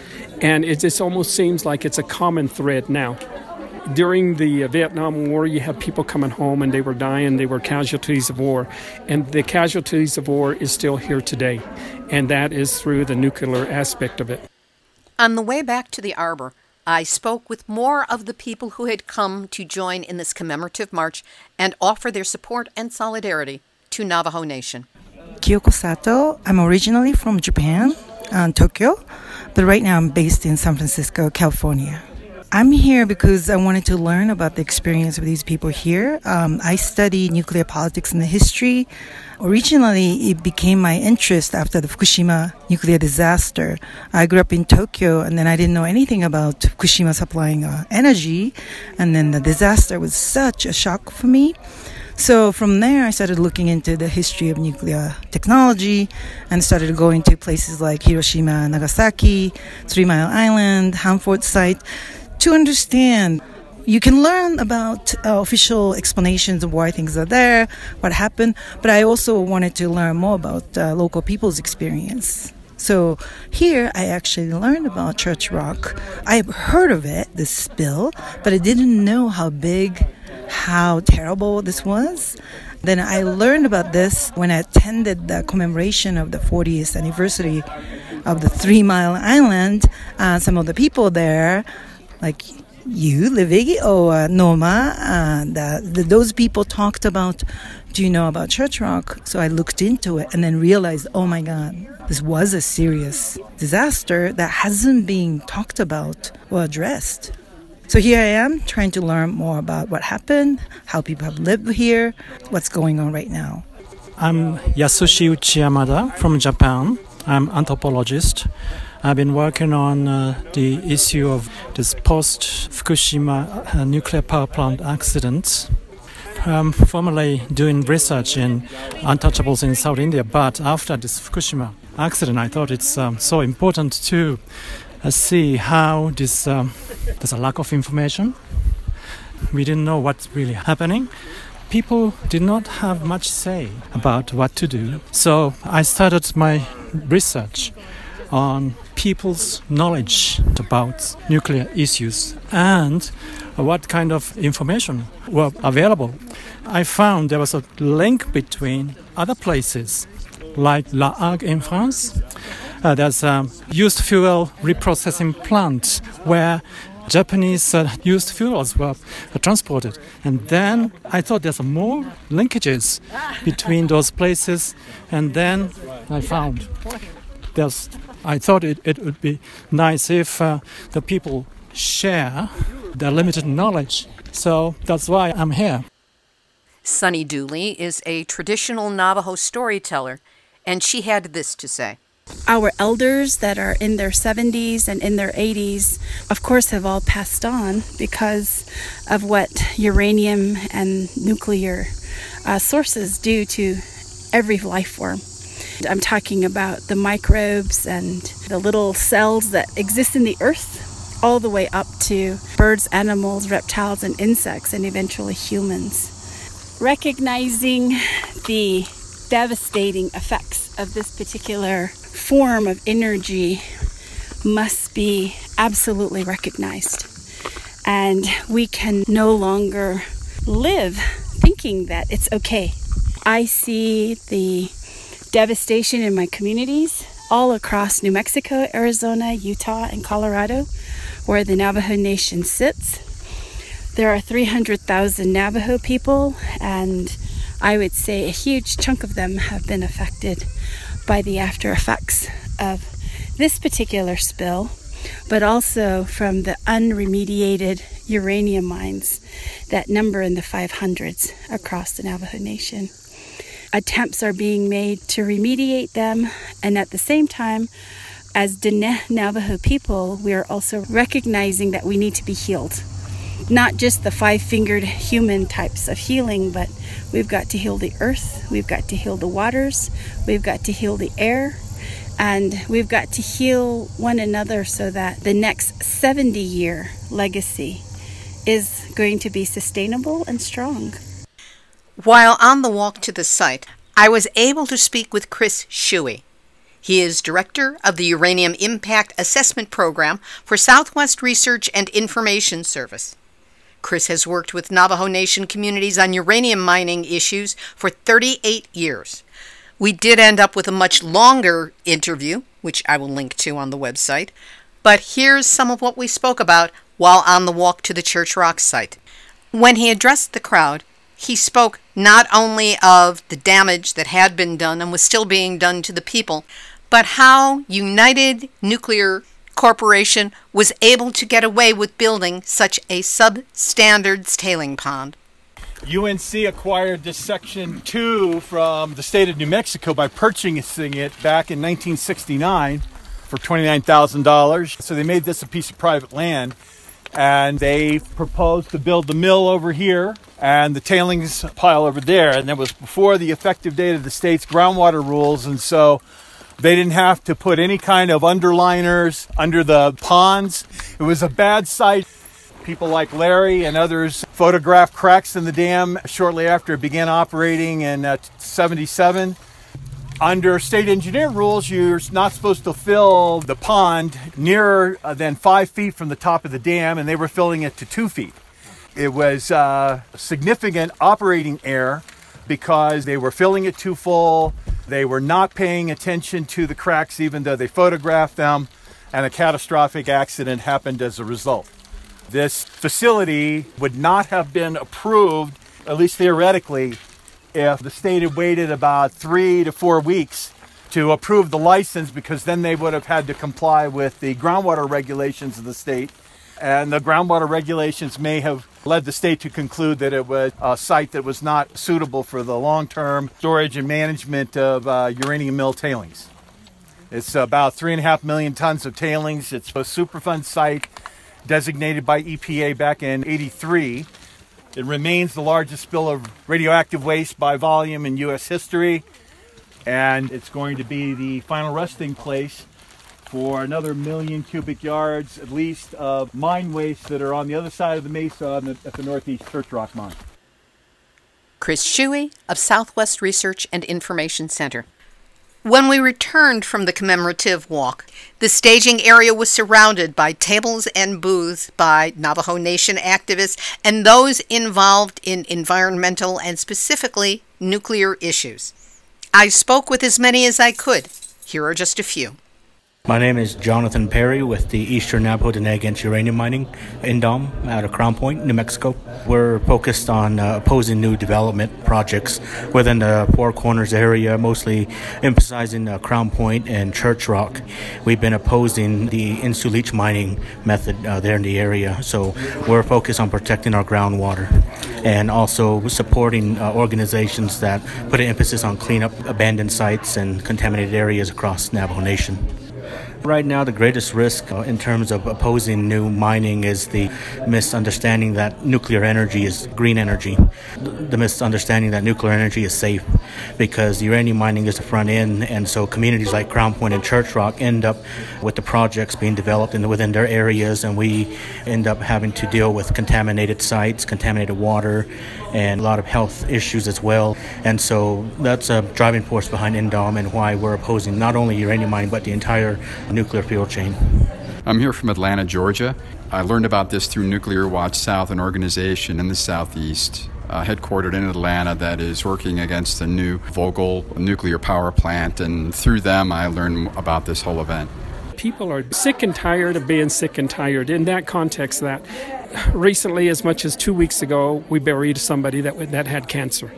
And it just almost seems like it's a common thread now. During the Vietnam War, you have people coming home and they were dying, they were casualties of war. And the casualties of war is still here today. And that is through the nuclear aspect of it. On the way back to the Arbor, I spoke with more of the people who had come to join in this commemorative march and offer their support and solidarity to Navajo Nation. Kyoko Sato. I'm originally from Japan, Tokyo, but right now I'm based in San Francisco, California. I'm here because I wanted to learn about the experience of these people here. I study nuclear politics and the history. Originally, it became my interest after the Fukushima nuclear disaster. I grew up in Tokyo, and then I didn't know anything about Fukushima supplying energy, and then the disaster was such a shock for me. So from there, I started looking into the history of nuclear technology and started going to places like Hiroshima, Nagasaki, 3 Mile Island, Hanford site, to understand. You can learn about official explanations of why things are there, what happened, but I also wanted to learn more about local people's experience. So here I actually learned about Church Rock. I've heard of it, this spill, but I didn't know how big, how terrible this was. Then I learned about this when I attended the commemoration of the 40th anniversary of the 3 Mile Island. Some of the people there, like you, Livigi, or Norma, those people talked about, do you know about Church Rock? So I looked into it and then realized, oh my God, this was a serious disaster that hasn't been talked about or addressed. So here I am trying to learn more about what happened, how people have lived here, what's going on right now. I'm Yasushi Uchiyamada from Japan. I'm an anthropologist. I've been working on the issue of this post-Fukushima nuclear power plant accident. I'm formerly doing research in untouchables in South India, but after this Fukushima accident, I thought it's so important to see how there's a lack of information. We didn't know what's really happening. People did not have much say about what to do. So I started my research on people's knowledge about nuclear issues and what kind of information were available. I found there was a link between other places like La Hague in France. There's a used fuel reprocessing plant where Japanese used fuels were transported. And then I thought there's more linkages between those places. And then I found I thought it would be nice if the people share their limited knowledge. So that's why I'm here. Sunny Dooley is a traditional Navajo storyteller, and she had this to say. Our elders that are in their 70s and in their 80s, of course, have all passed on because of what uranium and nuclear sources do to every life form. I'm talking about the microbes and the little cells that exist in the earth, all the way up to birds, animals, reptiles, and insects, and eventually humans. Recognizing the devastating effects of this particular form of energy must be absolutely recognized. And we can no longer live thinking that it's okay. I see the devastation in my communities all across New Mexico, Arizona, Utah, and Colorado, where the Navajo Nation sits. There are 300,000 Navajo people, and I would say a huge chunk of them have been affected by the after effects of this particular spill, but also from the unremediated uranium mines that number in the 500s across the Navajo Nation. Attempts are being made to remediate them, and at the same time, as Diné Navajo people, we are also recognizing that we need to be healed. Not just the five-fingered human types of healing, but we've got to heal the earth, we've got to heal the waters, we've got to heal the air, and we've got to heal one another so that the next 70-year legacy is going to be sustainable and strong. While on the walk to the site, I was able to speak with Chris Shuey. He is director of the Uranium Impact Assessment Program for Southwest Research and Information Service. Chris has worked with Navajo Nation communities on uranium mining issues for 38 years. We did end up with a much longer interview, which I will link to on the website, but here's some of what we spoke about while on the walk to the Church Rock site. When he addressed the crowd, he spoke not only of the damage that had been done and was still being done to the people, but how United Nuclear Corporation was able to get away with building such a substandard tailing pond. UNC acquired this Section 2 from the state of New Mexico by purchasing it back in 1969 for $29,000. So they made this a piece of private land, and they proposed to build the mill over here and the tailings pile over there. And that was before the effective date of the state's groundwater rules, and so they didn't have to put any kind of underliners under the ponds. It was a bad site. People like Larry and others photographed cracks in the dam shortly after it began operating in 77. Under state engineer rules, you're not supposed to fill the pond nearer than 5 feet from the top of the dam, and they were filling it to 2 feet. It was significant operating error because they were filling it too full. They were not paying attention to the cracks even though they photographed them, and a catastrophic accident happened as a result. This facility would not have been approved, at least theoretically, if the state had waited about 3 to 4 weeks to approve the license, because then they would have had to comply with the groundwater regulations of the state. And the groundwater regulations may have led the state to conclude that it was a site that was not suitable for the long-term storage and management of uranium mill tailings. It's about 3.5 million tons of tailings. It's a Superfund site designated by EPA back in '83. It remains the largest spill of radioactive waste by volume in U.S. history, and it's going to be the final resting place for another 1 million cubic yards, at least, of mine waste that are on the other side of the mesa at the Northeast Church Rock mine. Chris Shuey of Southwest Research and Information Center. When we returned from the commemorative walk, the staging area was surrounded by tables and booths by Navajo Nation activists and those involved in environmental and specifically nuclear issues. I spoke with as many as I could. Here are just a few. My name is Jonathan Perry with the Eastern Navajo Diné Against Uranium Mining, INDOM, out of Crown Point, New Mexico. We're focused on opposing new development projects within the Four Corners area, mostly emphasizing Crown Point and Church Rock. We've been opposing the in-situ leach mining method there in the area, so we're focused on protecting our groundwater and also supporting organizations that put an emphasis on clean up abandoned sites and contaminated areas across Navajo Nation. Right now, the greatest risk in terms of opposing new mining is the misunderstanding that nuclear energy is green energy, the misunderstanding that nuclear energy is safe, because uranium mining is the front end, and so communities like Crown Point and Church Rock end up with the projects being developed within their areas, and we end up having to deal with contaminated sites, contaminated water, and a lot of health issues as well. And so that's a driving force behind INDOM and why we're opposing not only uranium mining, but the entire nuclear fuel chain. I'm here from Atlanta, Georgia. I learned about this through Nuclear Watch South, an organization in the southeast, headquartered in Atlanta, that is working against the new Vogtle nuclear power plant, and through them I learned about this whole event. People are sick and tired of being sick and tired. In that context, that recently, as much as 2 weeks ago, we buried somebody that had cancer.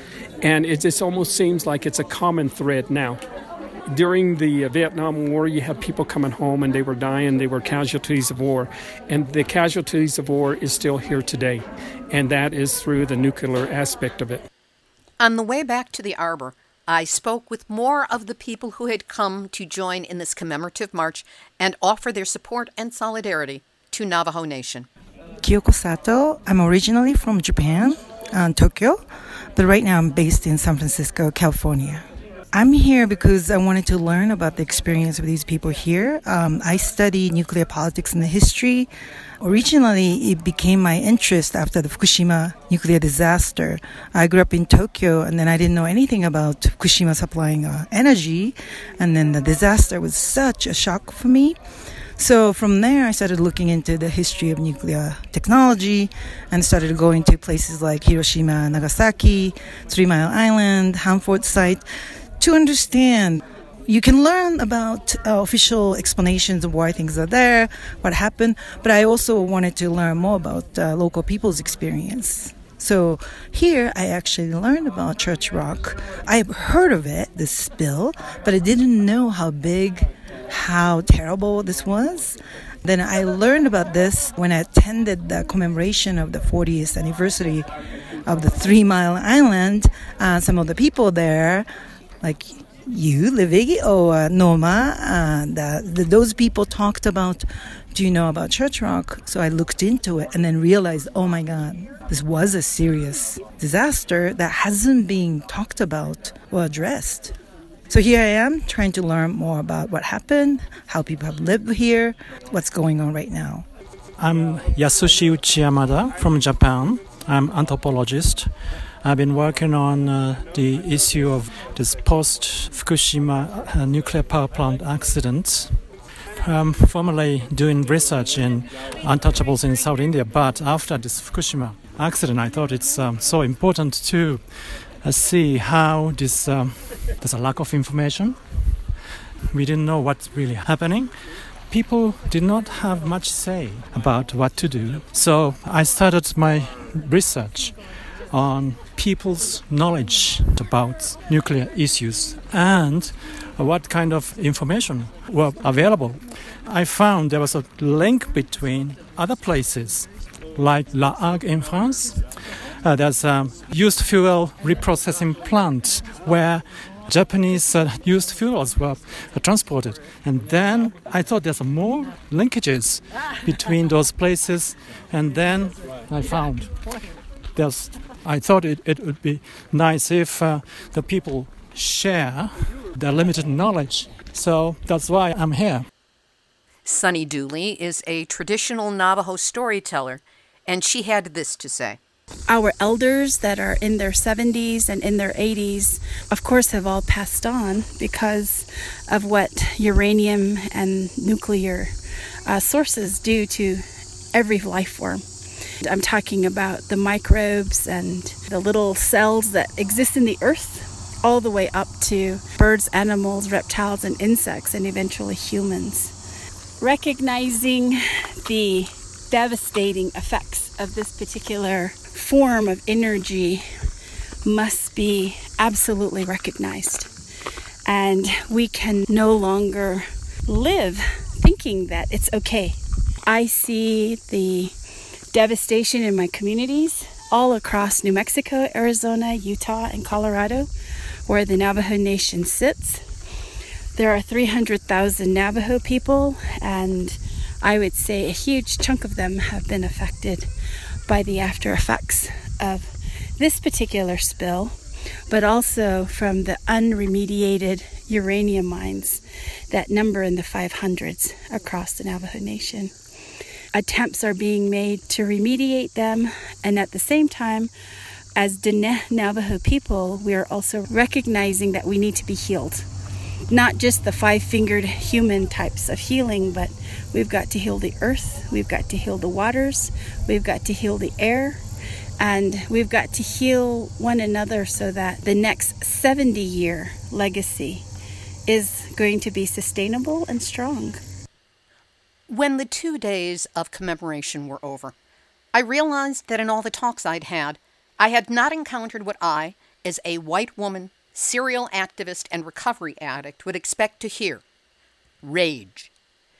And it just almost seems like it's a common thread now. During the Vietnam War, you had people coming home and they were dying, they were casualties of war. And the casualties of war is still here today. And that is through the nuclear aspect of it. On the way back to the Arbor, I spoke with more of the people who had come to join in this commemorative march and offer their support and solidarity to Navajo Nation. Kyoko Sato. I'm originally from Japan, Tokyo, but right now I'm based in San Francisco, California. I'm here because I wanted to learn about the experience of these people here. I study nuclear politics and the history. Originally, it became my interest after the Fukushima nuclear disaster. I grew up in Tokyo, and then I didn't know anything about Fukushima supplying energy, and then the disaster was such a shock for me. So from there, I started looking into the history of nuclear technology and started going to places like Hiroshima, Nagasaki, 3 Mile Island, Hanford site, to understand. You can learn about official explanations of why things are there, what happened, but I also wanted to learn more about local people's experience. So here I actually learned about Church Rock. I've heard of it, this spill, but I didn't know how big, how terrible this was. Then I learned about this when I attended the commemoration of the 40th anniversary of the 3 Mile Island. Some of the people there, like you, Livigi, or Norma, those people talked about, do you know about Church Rock? So I looked into it and then realized, oh my God, this was a serious disaster that hasn't been talked about or addressed. So here I am trying to learn more about what happened, how people have lived here, what's going on right now. I'm Yasushi Uchiyamada from Japan. I'm anthropologist. I've been working on the issue of this post-Fukushima nuclear power plant accident. I'm formerly doing research in untouchables in South India, but after this Fukushima accident, I thought it's so important to see how there's a lack of information. We didn't know what's really happening. People did not have much say about what to do. So I started my research on people's knowledge about nuclear issues and what kind of information were available. I found there was a link between other places like La Hague in France. There's a used fuel reprocessing plant where Japanese used fuels were transported. And then I thought there's more linkages between those places. And then I found I thought it would be nice if the people share their limited knowledge. So that's why I'm here. Sunny Dooley is a traditional Navajo storyteller, and she had this to say. Our elders that are in their 70s and in their 80s, of course, have all passed on because of what uranium and nuclear sources do to every life form. I'm talking about the microbes and the little cells that exist in the earth, all the way up to birds, animals, reptiles, and insects, and eventually humans. Recognizing the devastating effects of this particular form of energy must be absolutely recognized. And we can no longer live thinking that it's okay. I see the devastation in my communities all across New Mexico, Arizona, Utah, and Colorado, where the Navajo Nation sits. There are 300,000 Navajo people, and I would say a huge chunk of them have been affected by the after effects of this particular spill, but also from the unremediated uranium mines that number in the 500s across the Navajo Nation. Attempts are being made to remediate them, and at the same time, as Diné Navajo people, we are also recognizing that we need to be healed. Not just the five-fingered human types of healing, but we've got to heal the earth, we've got to heal the waters, we've got to heal the air, and we've got to heal one another so that the next 70-year legacy is going to be sustainable and strong. When the 2 days of commemoration were over, I realized that in all the talks I'd had, I had not encountered what I, as a white woman, serial activist, and recovery addict, would expect to hear: rage.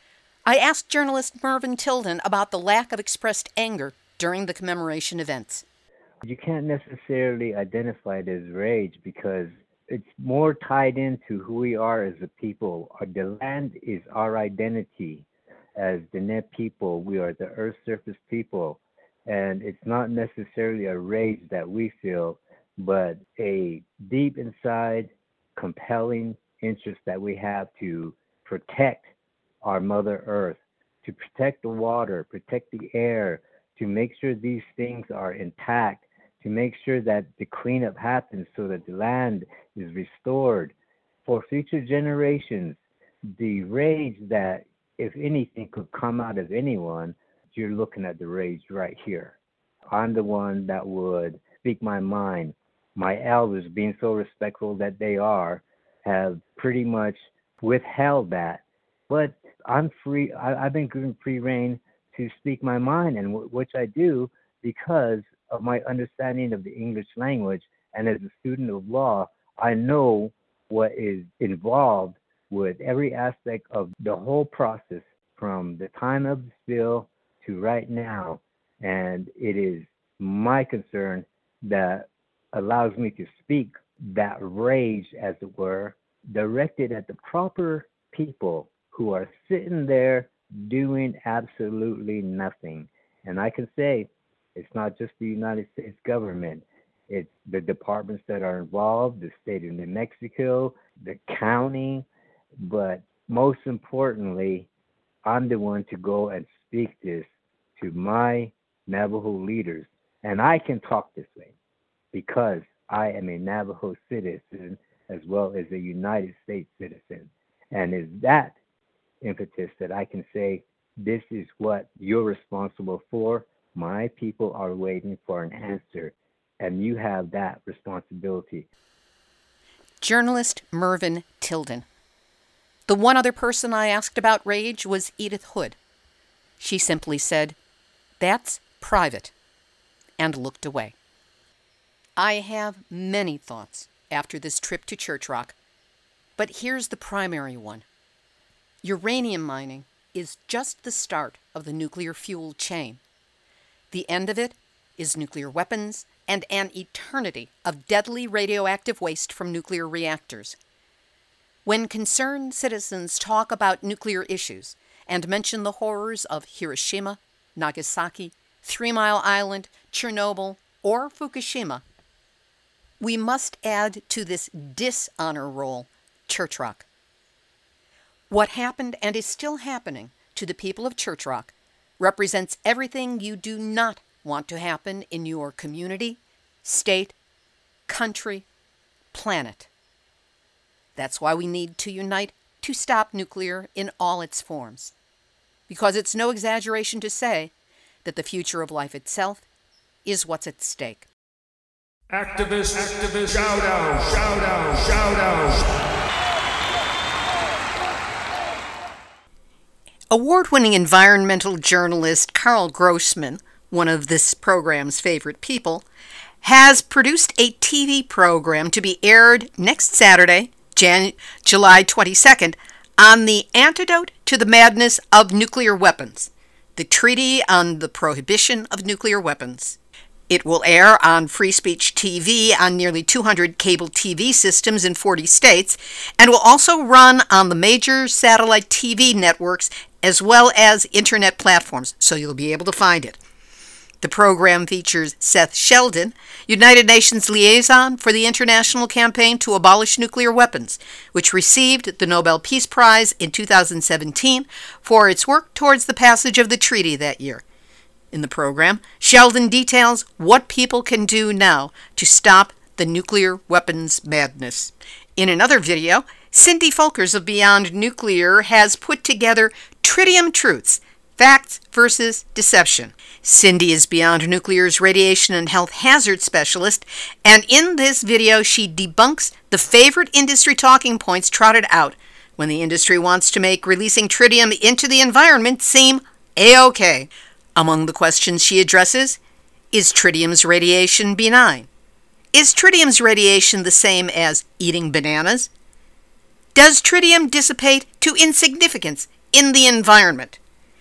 I asked journalist Mervyn Tilden about the lack of expressed anger during the commemoration events. You can't necessarily identify it as rage because it's more tied into who we are as a people. The land is our identity. As Diné people, we are the Earth surface people. And it's not necessarily a rage that we feel, but a deep inside, compelling interest that we have to protect our Mother Earth, to protect the water, protect the air, to make sure these things are intact, to make sure that the cleanup happens so that the land is restored for future generations. The rage that, if anything, could come out of anyone, you're looking at the rage right here. I'm the one that would speak my mind. My elders, being so respectful that they are, have pretty much withheld that. But I'm free. I've been given free rein to speak my mind, and which I do because of my understanding of the English language. And as a student of law, I know what is involved with every aspect of the whole process from the time of the spill to right now. And it is my concern that allows me to speak that rage, as it were, directed at the proper people who are sitting there doing absolutely nothing. And I can say it's not just the United States government. It's the departments that are involved, the state of New Mexico, the county. But most importantly, I'm the one to go and speak this to my Navajo leaders. And I can talk this way because I am a Navajo citizen as well as a United States citizen. And it's that impetus that I can say, this is what you're responsible for. My people are waiting for an answer, and you have that responsibility. Journalist Mervyn Tilden. The one other person I asked about rage was Edith Hood. She simply said, "That's private," and looked away. I have many thoughts after this trip to Church Rock, but here's the primary one. Uranium mining is just the start of the nuclear fuel chain. The end of it is nuclear weapons and an eternity of deadly radioactive waste from nuclear reactors. When concerned citizens talk about nuclear issues and mention the horrors of Hiroshima, Nagasaki, 3 Mile Island, Chernobyl, or Fukushima, we must add to this dishonor roll Church Rock. What happened and is still happening to the people of Church Rock represents everything you do not want to happen in your community, state, country, planet. That's why we need to unite to stop nuclear in all its forms. Because it's no exaggeration to say that the future of life itself is what's at stake. Activists, shout out. Award-winning environmental journalist Carl Grossman, one of this program's favorite people, has produced a TV program to be aired next Saturday, July 22nd, on the antidote to the madness of nuclear weapons, the Treaty on the Prohibition of Nuclear Weapons. It will air on Free Speech TV on nearly 200 cable TV systems in 40 states, and will also run on the major satellite TV networks as well as internet platforms, so you'll be able to find it. The program features Seth Sheldon, United Nations liaison for the International Campaign to Abolish Nuclear Weapons, which received the Nobel Peace Prize in 2017 for its work towards the passage of the treaty that year. In the program, Sheldon details what people can do now to stop the nuclear weapons madness. In another video, Cindy Folkers of Beyond Nuclear has put together Tritium Truths, Facts versus Deception. Cindy is Beyond Nuclear's radiation and health hazard specialist, and in this video she debunks the favorite industry talking points trotted out when the industry wants to make releasing tritium into the environment seem A-OK. Among the questions she addresses, is tritium's radiation benign? Is tritium's radiation the same as eating bananas? Does tritium dissipate to insignificance in the environment?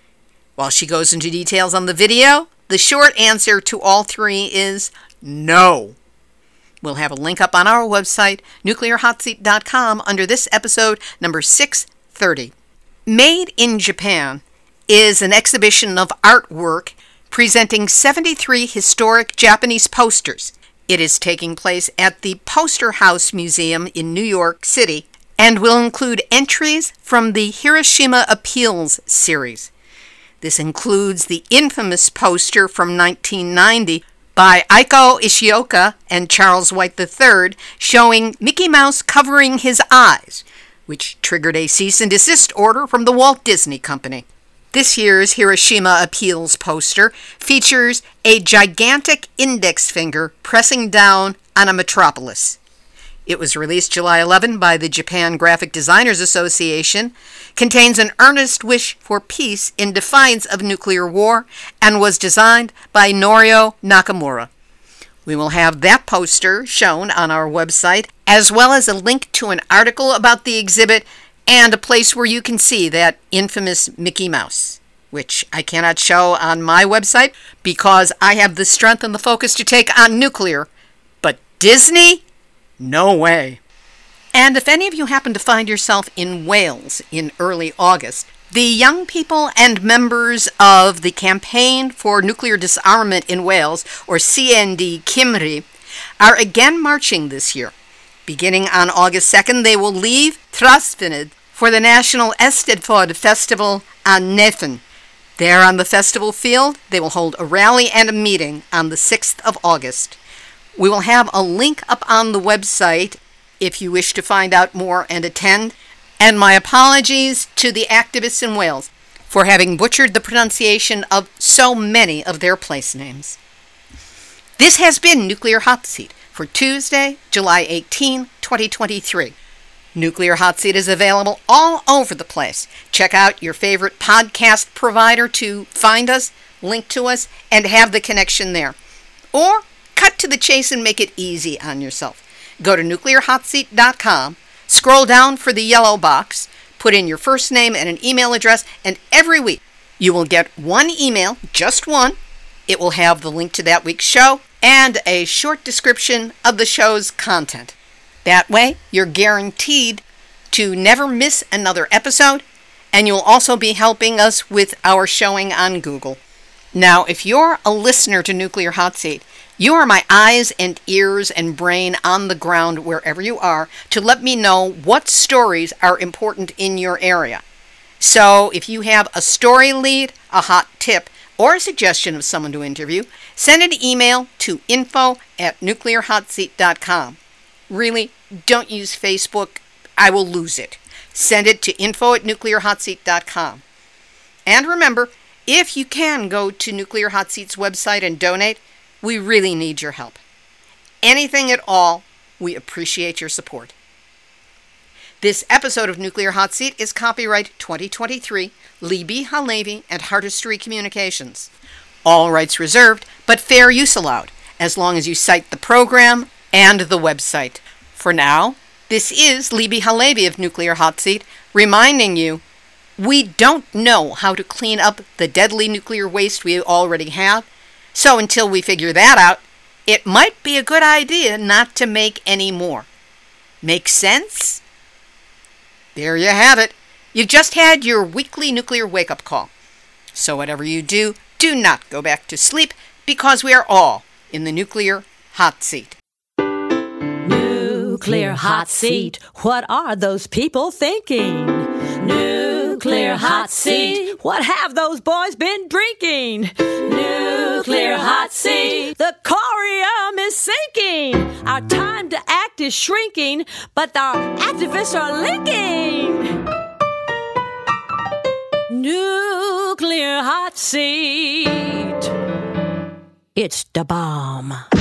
While she goes into details on the video, the short answer to all three is no. We'll have a link up on our website, nuclearhotseat.com, under this episode, number 630. Made in Japan is an exhibition of artwork presenting 73 historic Japanese posters. It is taking place at the Poster House Museum in New York City and will include entries from the Hiroshima Appeals series. This includes the infamous poster from 1990 by Aiko Ishioka and Charles White III showing Mickey Mouse covering his eyes, which triggered a cease and desist order from the Walt Disney Company. This year's Hiroshima Appeals poster features a gigantic index finger pressing down on a metropolis. It was released July 11 by the Japan Graphic Designers Association, contains an earnest wish for peace in defiance of nuclear war, and was designed by Norio Nakamura. We will have that poster shown on our website, as well as a link to an article about the exhibit and a place where you can see that infamous Mickey Mouse, which I cannot show on my website because I have the strength and the focus to take on nuclear. But Disney? No way. And if any of you happen to find yourself in Wales in early August, the young people and members of the Campaign for Nuclear Disarmament in Wales, or CND Cymru, are again marching this year. Beginning on August 2nd, they will leave Trasfynydd for the National Eisteddfod Festival on Nefyn. There on the festival field, they will hold a rally and a meeting on the 6th of August. We will have a link up on the website if you wish to find out more and attend. And my apologies to the activists in Wales for having butchered the pronunciation of so many of their place names. This has been Nuclear Hot Seat for Tuesday, July 18, 2023. Nuclear Hot Seat is available all over the place. Check out your favorite podcast provider to find us, link to us, and have the connection there. Or cut to the chase and make it easy on yourself. Go to nuclearhotseat.com, scroll down for the yellow box, put in your first name and an email address, and every week you will get one email, just one. It will have the link to that week's show and a short description of the show's content. That way, you're guaranteed to never miss another episode, and you'll also be helping us with our showing on Google. Now, if you're a listener to Nuclear Hot Seat, you are my eyes and ears and brain on the ground wherever you are to let me know what stories are important in your area. So if you have a story lead, a hot tip, or a suggestion of someone to interview, send an email to info@nuclearhotseat.com. Really, don't use Facebook. I will lose it. Send it to info@nuclearhotseat.com. And remember, if you can go to Nuclear Hot Seat's website and donate, we really need your help. Anything at all, we appreciate your support. This episode of Nuclear Hot Seat is copyright 2023, Libby Halevi and Heartistry Communications. All rights reserved, but fair use allowed, as long as you cite the program and the website. For now, this is Libby Halevi of Nuclear Hot Seat, reminding you, we don't know how to clean up the deadly nuclear waste we already have. So until we figure that out, it might be a good idea not to make any more. Make sense? There you have it. You've just had your weekly nuclear wake-up call. So whatever you do, do not go back to sleep, because we are all in the Nuclear Hot Seat. Nuclear Hot Seat. What are those people thinking? Nuclear Hot Seat. What have those boys been drinking? Nuclear Hot Seat. The corium is sinking. Our time to act is shrinking, but our activists are linking. Nuclear Hot Seat. It's the bomb.